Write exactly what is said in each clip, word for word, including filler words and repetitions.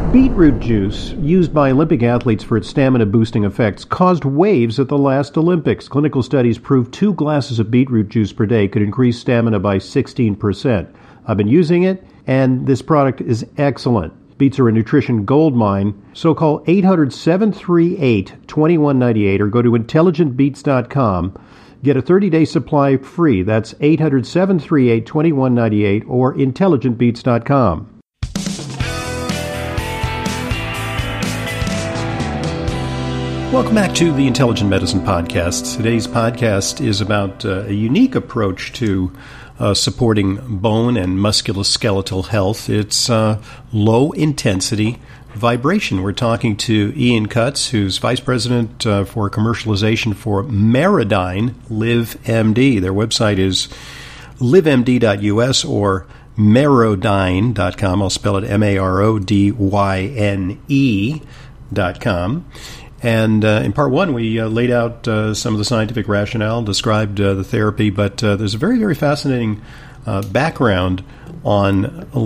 Beetroot juice, used by Olympic athletes for its stamina-boosting effects, caused waves at the last Olympics. Clinical studies proved two glasses of beetroot juice per day could increase stamina by sixteen percent. I've been using it, and this product is excellent. Beets are a nutrition gold mine, so call eight hundred, seven three eight, two one nine eight or go to intelligent beets dot com. Get a thirty-day supply free. That's eight hundred, seven three eight, two one nine eight or intelligent beets dot com. Welcome back to the Intelligent Medicine Podcast. Today's podcast is about uh, a unique approach to uh, supporting bone and musculoskeletal health. It's uh, low-intensity vibration. We're talking to Ian Cutts, who's Vice President uh, for Commercialization for Maradyne LiveMD. Their website is live M D dot U S or Maradyne dot com. I'll spell it M A R O D Y N E dot com. And uh, in part one, we uh, laid out uh, some of the scientific rationale, described uh, the therapy, but uh, there's a very, very fascinating uh, background on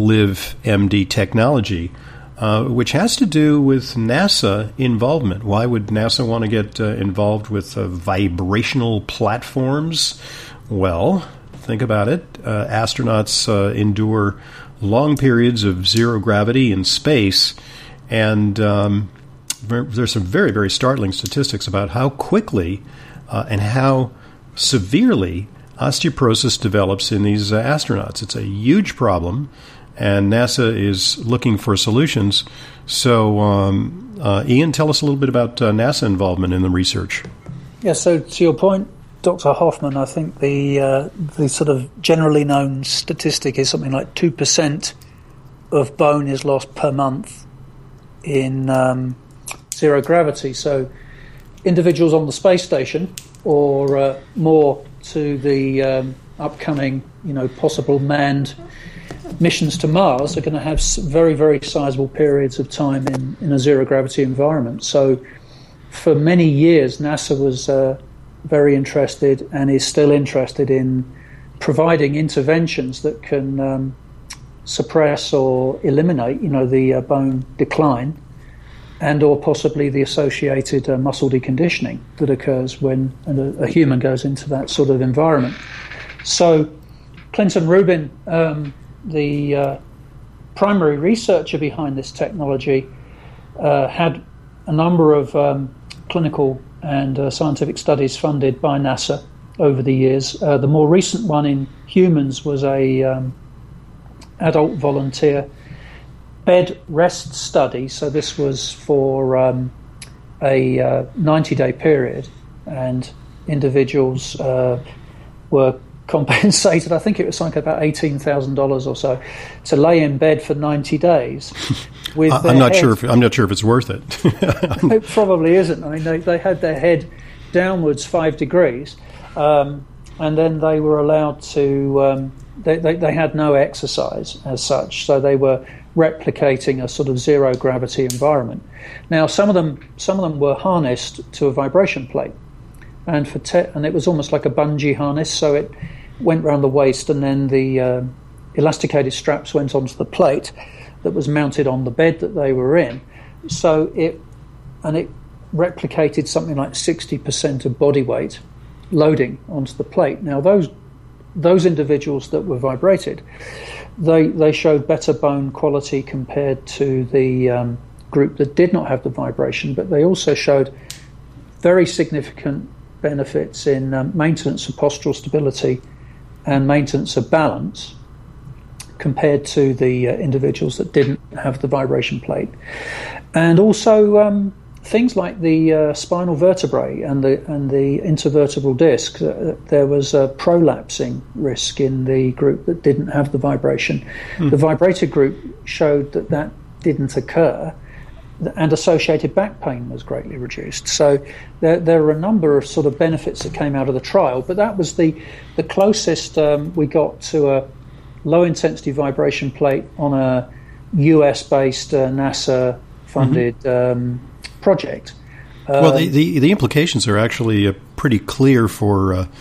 LiveMD technology, uh, which has to do with NASA involvement. Why would NASA want to get uh, involved with uh, vibrational platforms? Well, think about it. Uh, astronauts uh, endure long periods of zero gravity in space, and um, there's some very, very startling statistics about how quickly uh, and how severely osteoporosis develops in these uh, astronauts. It's a huge problem, and NASA is looking for solutions. So, um, uh, Ian, tell us a little bit about uh, NASA involvement in the research. Yeah, so to your point, Doctor Hoffman, I think the uh, the sort of generally known statistic is something like two percent of bone is lost per month in um, zero gravity. So individuals on the space station, or uh, more to the um, upcoming, you know, possible manned missions to Mars, are going to have very, very sizable periods of time in, in a zero gravity environment. So for many years, NASA was uh, very interested and is still interested in providing interventions that can um, suppress or eliminate, you know, the uh, bone decline, and or possibly the associated uh, muscle deconditioning that occurs when a, a human goes into that sort of environment. So Clinton Rubin, um, the uh, primary researcher behind this technology, uh, had a number of um, clinical and uh, scientific studies funded by NASA over the years. Uh, the more recent one in humans was a um, adult volunteer bed rest study. So this was for um, a uh, ninety-day period, and individuals uh, were compensated, I think it was something about eighteen thousand dollars or so, to lay in bed for ninety days. With I'm not head, sure if I'm not sure if it's worth it. It probably isn't. I mean, they, they had their head downwards five degrees, um, and then they were allowed to. Um, they, they they had no exercise as such, so they were replicating a sort of zero gravity environment. Now, some of them some of them were harnessed to a vibration plate, and for te- and it was almost like a bungee harness. So it went around the waist, and then the uh, elasticated straps went onto the plate that was mounted on the bed that they were in. So it and it replicated something like sixty percent of body weight loading onto the plate. Now, those those individuals that were vibrated, they they showed better bone quality compared to the um, group that did not have the vibration, but they also showed very significant benefits in um, maintenance of postural stability and maintenance of balance compared to the uh, individuals that didn't have the vibration plate. And also um, things like the uh, spinal vertebrae and the and the intervertebral disc, uh, there was a prolapsing risk in the group that didn't have the vibration. Mm. The vibrated group showed that that didn't occur, and associated back pain was greatly reduced. So there, there are a number of sort of benefits that came out of the trial, but that was the, the closest um, we got to a low-intensity vibration plate on a U S-based uh, NASA-funded mm-hmm. um, project. Um, well, the, the, the implications are actually uh, pretty clear for uh,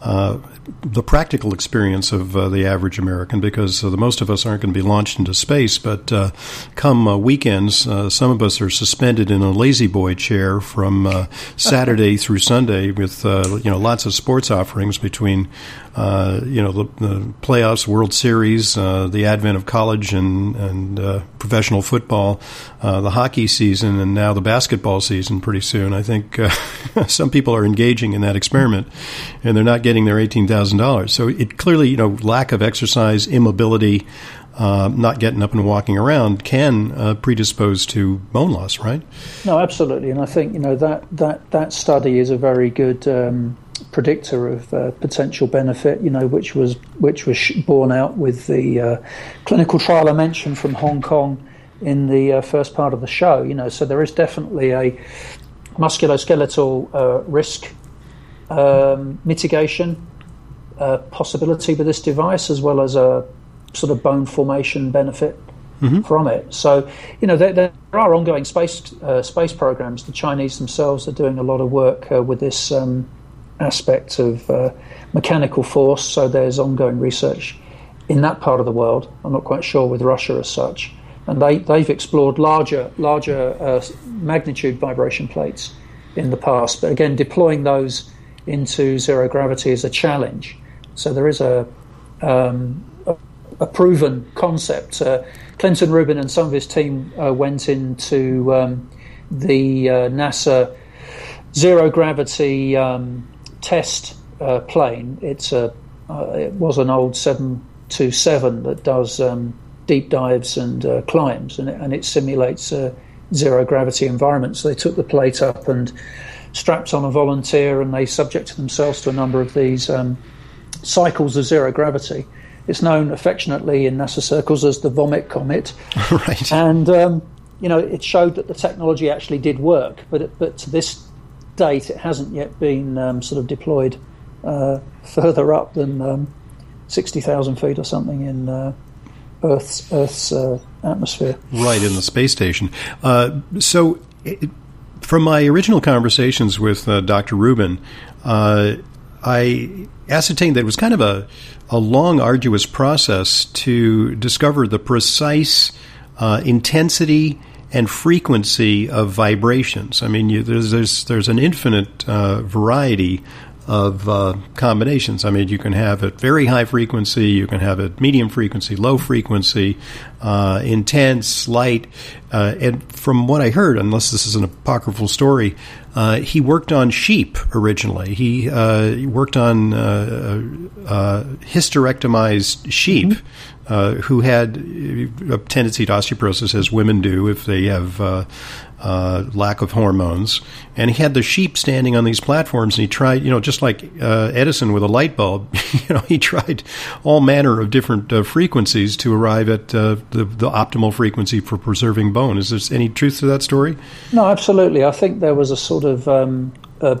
uh, the practical experience of uh, the average American, because uh, the most of us aren't going to be launched into space. But uh, come uh, weekends, uh, some of us are suspended in a lazy boy chair from uh, Saturday through Sunday, with uh, you know lots of sports offerings between uh, you know the, the playoffs, World Series, uh, the advent of college and and uh, professional football, uh, the hockey season, and now the basketball season pretty soon. I think uh, some people are engaging in that experiment, and they're not getting their eighteen thousand dollars. So it clearly, you know, lack of exercise, immobility, uh, not getting up and walking around can uh, predispose to bone loss, right? No, absolutely. And I think, you know, that, that, that study is a very good um, predictor of uh, potential benefit, you know, which was which was borne out with the uh, clinical trial I mentioned from Hong Kong in the uh, first part of the show. You know, so there is definitely a musculoskeletal uh, risk um, mitigation uh, possibility with this device, as well as a sort of bone formation benefit mm-hmm. from it. So, you know, there, there are ongoing space uh, space programs. The Chinese themselves are doing a lot of work uh, with this um, aspect of uh, mechanical force. So there's ongoing research in that part of the world. I'm not quite sure with Russia as such. And they, they've explored larger larger uh, magnitude vibration plates in the past. But again, deploying those into zero gravity is a challenge. So there is a um, a, a proven concept. Uh, Clinton Rubin and some of his team uh, went into um, the uh, NASA zero gravity um, test uh, plane. It's a uh, it was an old seven twenty-seven that does um, deep dives and uh, climbs, and it, and it simulates a zero gravity environment. So they took the plate up and strapped on a volunteer, and they subjected themselves to a number of these um, cycles of zero gravity. It's known affectionately in NASA circles as the vomit comet. Right. And um, you know, it showed that the technology actually did work, but it, but to this date, it hasn't yet been um, sort of deployed uh, further up than um, sixty thousand feet or something in uh, Earth's Earth's uh, atmosphere. Right, in the space station. Uh, so, it, from my original conversations with uh, Doctor Rubin, uh, I ascertained that it was kind of a, a long, arduous process to discover the precise uh, intensity and frequency of vibrations. I mean, you, there's, there's there's an infinite uh, variety of uh, combinations. I mean, you can have it very high frequency, you can have it medium frequency, low frequency, uh, intense, light. Uh, and from what I heard, unless this is an apocryphal story, uh, he worked on sheep originally. He uh, worked on uh, uh, hysterectomized sheep mm-hmm. uh, who had a tendency to osteoporosis, as women do if they have uh, uh, lack of hormones. And he had the sheep standing on these platforms, and he tried, you know, just like uh, Edison with a light bulb, you know, he tried all manner of different uh, frequencies to arrive at uh, the, the optimal frequency for preserving bone. Is there any truth to that story? No, absolutely. I think there was a sort of um, a,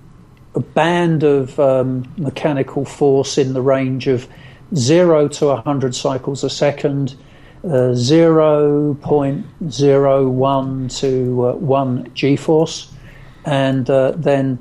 a band of um, mechanical force in the range of zero to one hundred cycles a second, uh, zero point zero one to uh, one G-force. And uh, then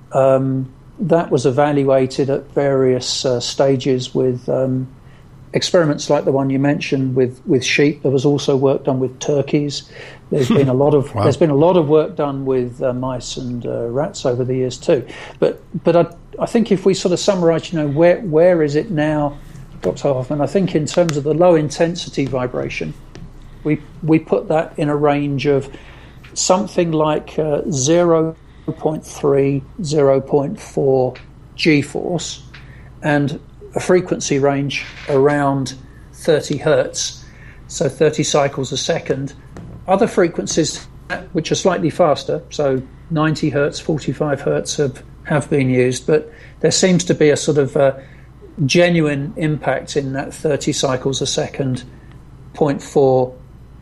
um, that was evaluated at various uh, stages with um, experiments like the one you mentioned with, with sheep. There was also work done with turkeys. There's been a lot of wow. there's been a lot of work done with uh, mice and uh, rats over the years too. But but I I think if we sort of summarise, you know, where where is it now, Doctor Hoffman? I think in terms of the low intensity vibration, we we put that in a range of something like uh, zero point three, zero point four G-force, and a frequency range around thirty hertz, so thirty cycles a second. Other frequencies which are slightly faster, so ninety hertz, forty-five hertz have, have been used, but there seems to be a sort of uh, genuine impact in that thirty cycles a second, zero point four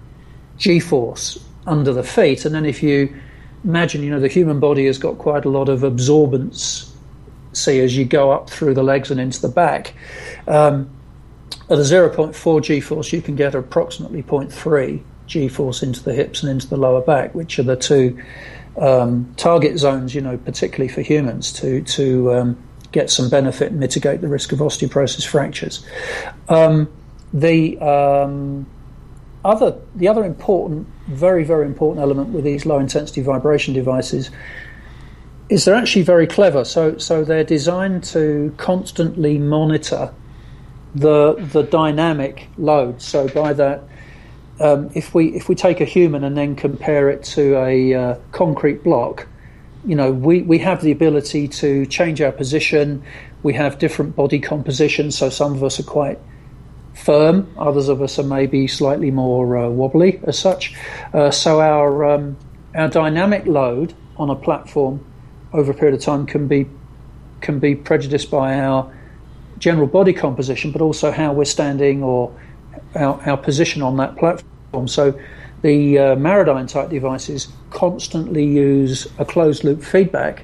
G-force under the feet. And then if you imagine, you know, the human body has got quite a lot of absorbance, see, as you go up through the legs and into the back. Um, at a zero point four G-force, you can get approximately zero point three G-force into the hips and into the lower back, which are the two um, target zones, you know, particularly for humans, to, to um, get some benefit and mitigate the risk of osteoporosis fractures. Um, the um, other the other important, very, very important element with these low-intensity vibration devices is they're actually very clever. So so they're designed to constantly monitor the the dynamic load. So by that, um, if we if we take a human and then compare it to a uh, concrete block, you know, we, we have the ability to change our position. We have different body composition, so some of us are quite firm, others of us are maybe slightly more uh, wobbly as such. Uh, so our um, our dynamic load on a platform over a period of time can be can be prejudiced by our general body composition, but also how we're standing or our, our position on that platform. So the uh, Maradyne type devices constantly use a closed loop feedback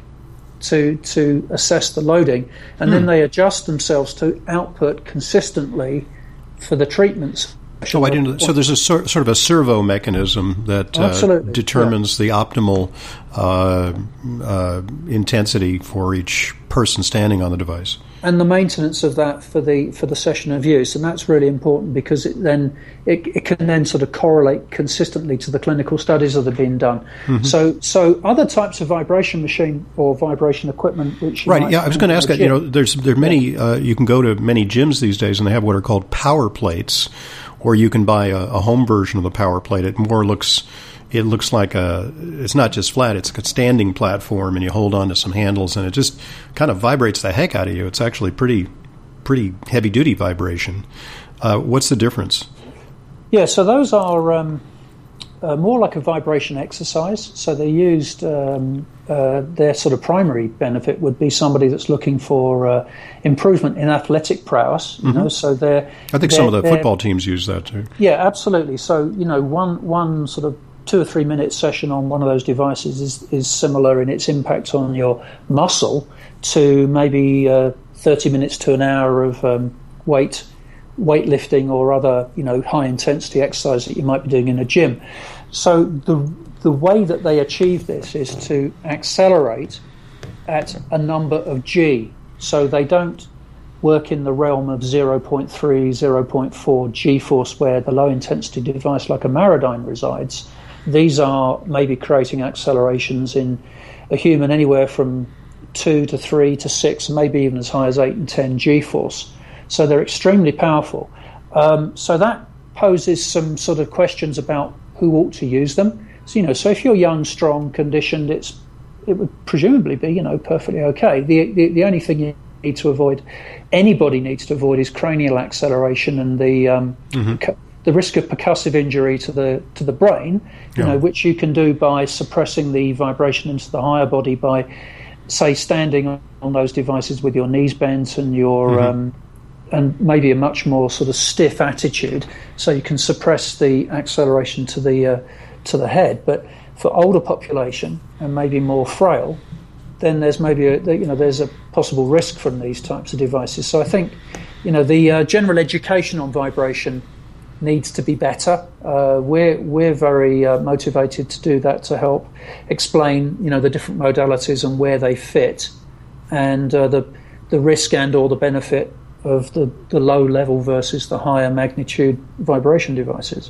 to to assess the loading, and mm. then they adjust themselves to output consistently for the treatments. So I didn't. So there's a sort, sort of a servo mechanism that uh, determines yeah. the optimal uh, uh, intensity for each person standing on the device, and the maintenance of that for the for the session of use, and that's really important because it then it, it can then sort of correlate consistently to the clinical studies that have been done. Mm-hmm. So so other types of vibration machine or vibration equipment, which right, yeah, I was going to ask that. You know, there's there are many. Yeah. Uh, you can go to many gyms these days, and they have what are called power plates. Or you can buy a, a home version of the power plate. It more looks, it looks like a, it's not just flat, it's a standing platform, and you hold on to some handles, and it just kind of vibrates the heck out of you. It's actually pretty, pretty heavy-duty vibration. Uh, what's the difference? Yeah, so those are um, uh, more like a vibration exercise. So they're used, um, uh, their sort of primary benefit would be somebody that's looking for uh, improvement in athletic prowess. You mm-hmm. know, so they're. I think they're, some of the football teams use that too. Yeah, absolutely. So you know, one one sort of two or three minute session on one of those devices is is similar in its impact on your muscle to maybe uh, thirty minutes to an hour of um, weight. weightlifting or other, you know, high intensity exercise that you might be doing in a gym. So the the way that they achieve this is to accelerate at a number of G. So they don't work in the realm of zero point three, zero point four G-force where the low intensity device like a Maradyne resides. These are maybe creating accelerations in a human anywhere from two to three to six, maybe even as high as eight and ten G-force. So they're extremely powerful. Um, so that poses some sort of questions about who ought to use them. So, you know, so if you're young, strong, conditioned, it's it would presumably be, you know, perfectly okay. The, the the only thing you need to avoid, anybody needs to avoid, is cranial acceleration and the um, mm-hmm. the risk of percussive injury to the to the brain. You yeah. know, which you can do by suppressing the vibration into the higher body by, say, standing on those devices with your knees bent and your mm-hmm. um, and maybe a much more sort of stiff attitude, so you can suppress the acceleration to the uh, to the head. But for older population and maybe more frail, then there's maybe a, you know there's a possible risk from these types of devices. So I think you know the uh, general education on vibration needs to be better. Uh, we're we're very uh, motivated to do that to help explain you know the different modalities and where they fit, and uh, the the risk and or the benefit of the, the low level versus the higher magnitude vibration devices.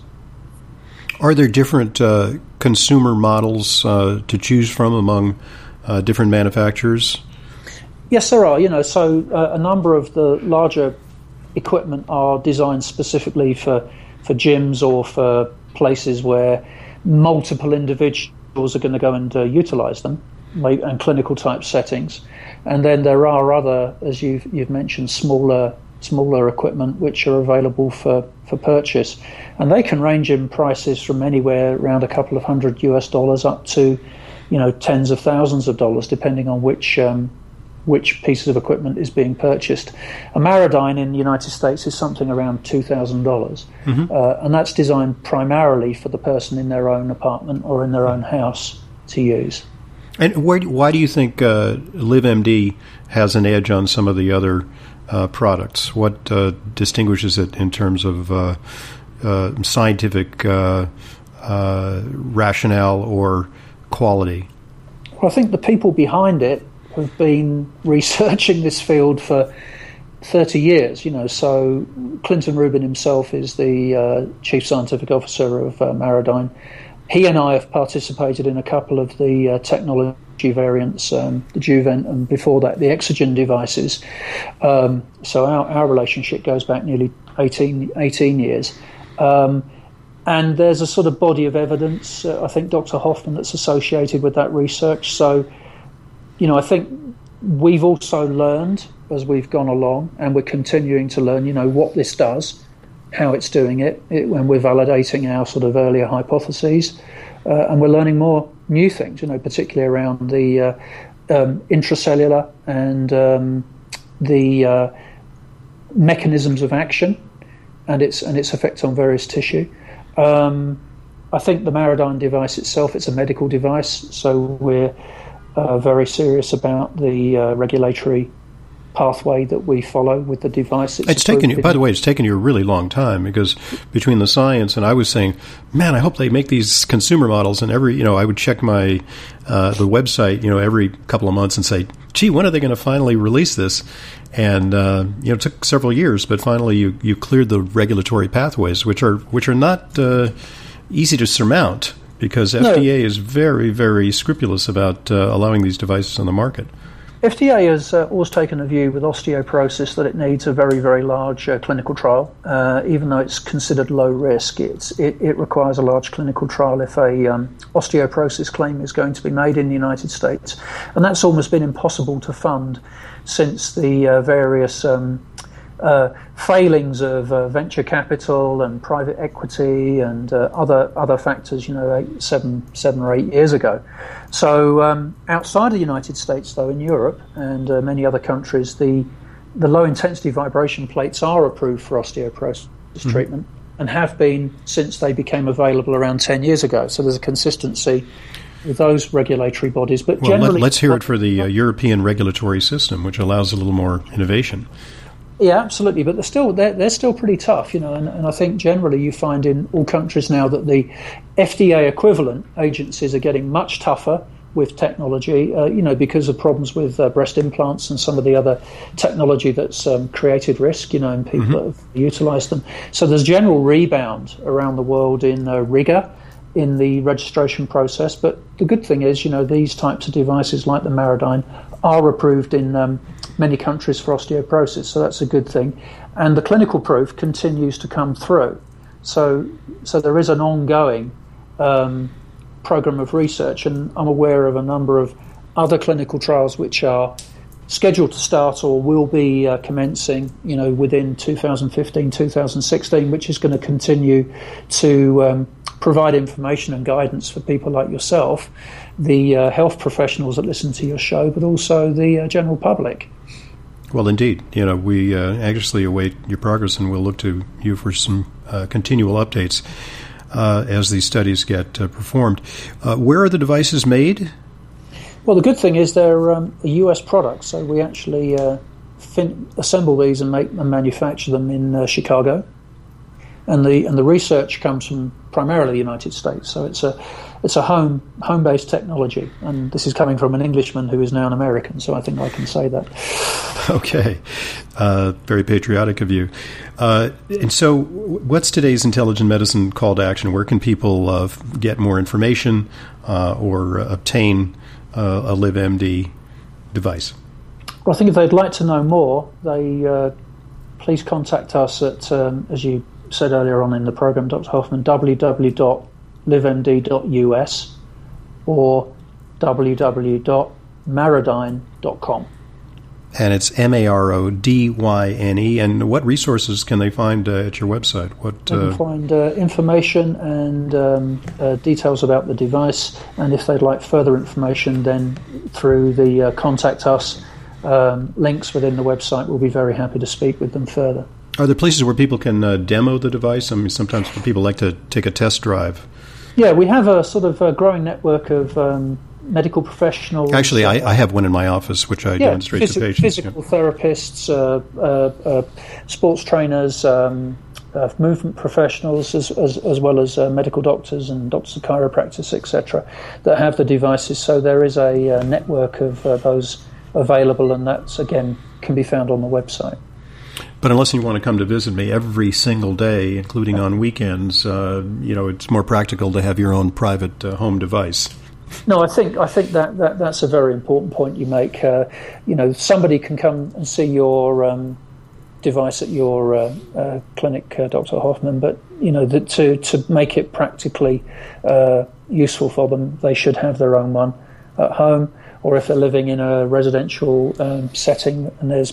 Are there different uh, consumer models uh, to choose from among uh, different manufacturers? Yes, there are. You know, so uh, a number of the larger equipment are designed specifically for, for gyms or for places where multiple individuals are going to go and uh, utilize them, and clinical type settings. And then there are other, as you've you've mentioned, smaller smaller equipment which are available for, for purchase, and they can range in prices from anywhere around a couple of hundred U S dollars up to, you know, tens of thousands of dollars, depending on which um, which piece of equipment is being purchased. A Maradyne in the United States is something around two thousand dollars, mm-hmm. uh, and that's designed primarily for the person in their own apartment or in their own house to use. And where, why do you think uh, LiveMD has an edge on some of the other uh, products? What uh, distinguishes it in terms of uh, uh, scientific uh, uh, rationale or quality? Well, I think the people behind it have been researching this field for thirty years, you know, so Clinton Rubin himself is the uh, chief scientific officer of uh, Maradyne. He and I have participated in a couple of the uh, technology variants, um, the Juvent, and before that the Exogen devices. Um, so our, our relationship goes back nearly eighteen, eighteen years. Um, and there's a sort of body of evidence, uh, I think Doctor Hoffman, that's associated with that research. So, you know, I think we've also learned as we've gone along, and we're continuing to learn, you know, what this does, how it's doing it, it when we're validating our sort of earlier hypotheses, uh, and we're learning more new things, you know, particularly around the uh, um, intracellular and um, the uh, mechanisms of action and its and its effect on various tissue. Um, I think the Maradyne device itself, it's a medical device, so we're uh, very serious about the uh, regulatory pathway that we follow with the device. It's, it's taken you, by the way, it's taken you a really long time, because between the science and I was saying, man, I hope they make these consumer models, and every, you know, I would check my, uh, the website, you know, every couple of months and say, gee, when are they going to finally release this? And, uh, you know, it took several years, but finally you, you cleared the regulatory pathways, which are, which are not, uh, easy to surmount, because F D A no. is very, very scrupulous about, uh, allowing these devices on the market. F D A has uh, always taken a view with osteoporosis that it needs a very, very large uh, clinical trial. Uh, even though it's considered low risk, it's, it, it requires a large clinical trial if a um, osteoporosis claim is going to be made in the United States. And that's almost been impossible to fund since the uh, various um, uh, failings of uh, venture capital and private equity and uh, other other factors, you know, eight, seven, seven or eight years ago. So um, outside of the United States, though, in Europe and uh, many other countries, the the low-intensity vibration plates are approved for osteoporosis mm-hmm. treatment and have been since they became available around ten years ago. So there's a consistency with those regulatory bodies. But well, generally, let's hear it for the uh, European regulatory system, which allows a little more innovation. Yeah, absolutely, but they're still they're, they're still pretty tough, you know. And, and I think generally you find in all countries now that the F D A equivalent agencies are getting much tougher with technology, uh, you know, because of problems with uh, breast implants and some of the other technology that's um, created risk, you know, and people mm-hmm. that have utilised them. So there's general rebound around the world in uh, rigour in the registration process. But the good thing is, you know, these types of devices like the Maradyne are approved in um, many countries for osteoporosis, so that's a good thing. And the clinical proof continues to come through. So so there is an ongoing um, program of research, and I'm aware of a number of other clinical trials which are scheduled to start or will be uh, commencing, you know, within two thousand fifteen, two thousand sixteen, which is going to continue to um, provide information and guidance for people like yourself, the uh, health professionals that listen to your show, but also the uh, general public. Well, indeed. You know, we uh, anxiously await your progress, and we'll look to you for some uh, continual updates uh, as these studies get uh, performed. Uh, where are the devices made? Well, the good thing is they're um, a U S product, so we actually uh, fin- assemble these and make and manufacture them in uh, Chicago. And the and the research comes from primarily the United States, so it's a it's a home home based technology. And this is coming from an Englishman who is now an American, so I think I can say that. Okay, uh, very patriotic of you. Uh, and so, what's today's Intelligent Medicine call to action? Where can people uh, get more information uh, or uh, obtain uh, a LivMD device? Well, I think if they'd like to know more, they uh, please contact us at um, as you. said earlier on in the program, Doctor Hoffman, w w w dot live m d dot u s or w w w dot maradyne dot com. And it's M A R O D Y N E. And what resources can they find uh, at your website? What They can uh, find uh, information and um, uh, details about the device. And if they'd like further information, then through the uh, Contact Us um, links within the website, we'll be very happy to speak with them further. Are there places where people can uh, demo the device? I mean, sometimes people like to take a test drive. Yeah, we have a sort of a growing network of um, medical professionals. Actually, I, I have one in my office, which I yeah, demonstrate phys- to patients. Physical yeah. therapists, uh, uh, uh, sports trainers, um, uh, movement professionals, as, as, as well as uh, medical doctors and doctors of chiropractic, et cetera, that have the devices. So there is a uh, network of uh, those available, and that's, again, can be found on the website. But unless you want to come to visit me every single day, including on weekends, uh, you know, it's more practical to have your own private uh, home device. No, I think I think that, that that's a very important point you make. Uh, you know, somebody can come and see your um, device at your uh, uh, clinic, uh, Doctor Hoffman, but you know, the, to to make it practically uh, useful for them, they should have their own one at home, or if they're living in a residential um, setting and there's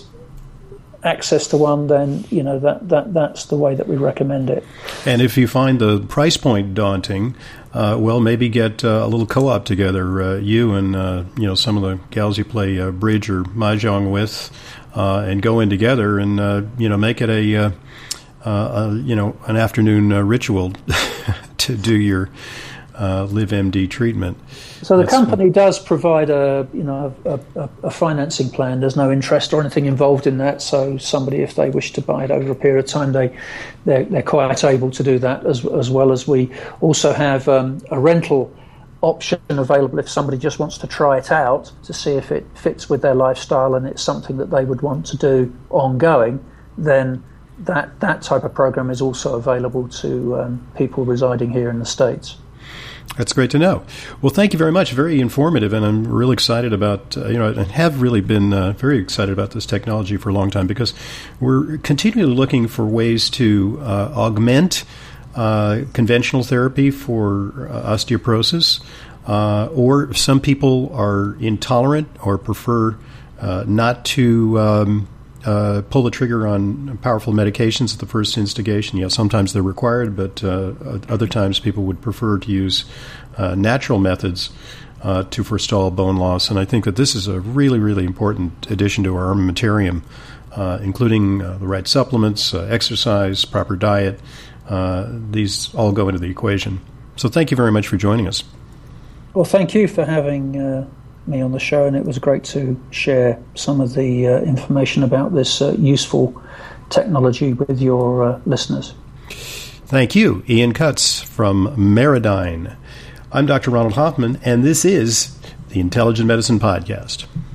access to one, then you know that, that that's the way that we recommend it. And if you find the price point daunting, uh, well, maybe get uh, a little co-op together, uh, you and uh, you know some of the gals you play uh, bridge or mahjong with, uh, and go in together and uh, you know make it a, uh, uh, a you know an afternoon uh, ritual to do your uh, LiveMD treatment. So the That's company does provide a, you know, a, a, a financing plan. There's no interest or anything involved in that. So somebody, if they wish to buy it over a period of time, they they're, they're quite able to do that. As as well as we also have um, a rental option available if somebody just wants to try it out to see if it fits with their lifestyle and it's something that they would want to do ongoing. Then that that type of program is also available to um, people residing here in the States. That's great to know. Well, thank you very much. Very informative, and I'm really excited about, uh, you know, and have really been uh, very excited about this technology for a long time because we're continually looking for ways to uh, augment uh, conventional therapy for uh, osteoporosis, uh, or some people are intolerant or prefer uh, not to um, uh, pull the trigger on powerful medications at the first instigation. Yeah, sometimes they're required, but uh, other times people would prefer to use uh, natural methods uh, to forestall bone loss. And I think that this is a really, really important addition to our armamentarium, uh, including uh, the right supplements, uh, exercise, proper diet. Uh, these all go into the equation. So thank you very much for joining us. Well, thank you for having uh, me on the show, and it was great to share some of the uh, information about this uh, useful technology with your uh, listeners. Thank you, Ian Cutts from Meradyne. I'm Doctor Ronald Hoffman, and this is the Intelligent Medicine Podcast.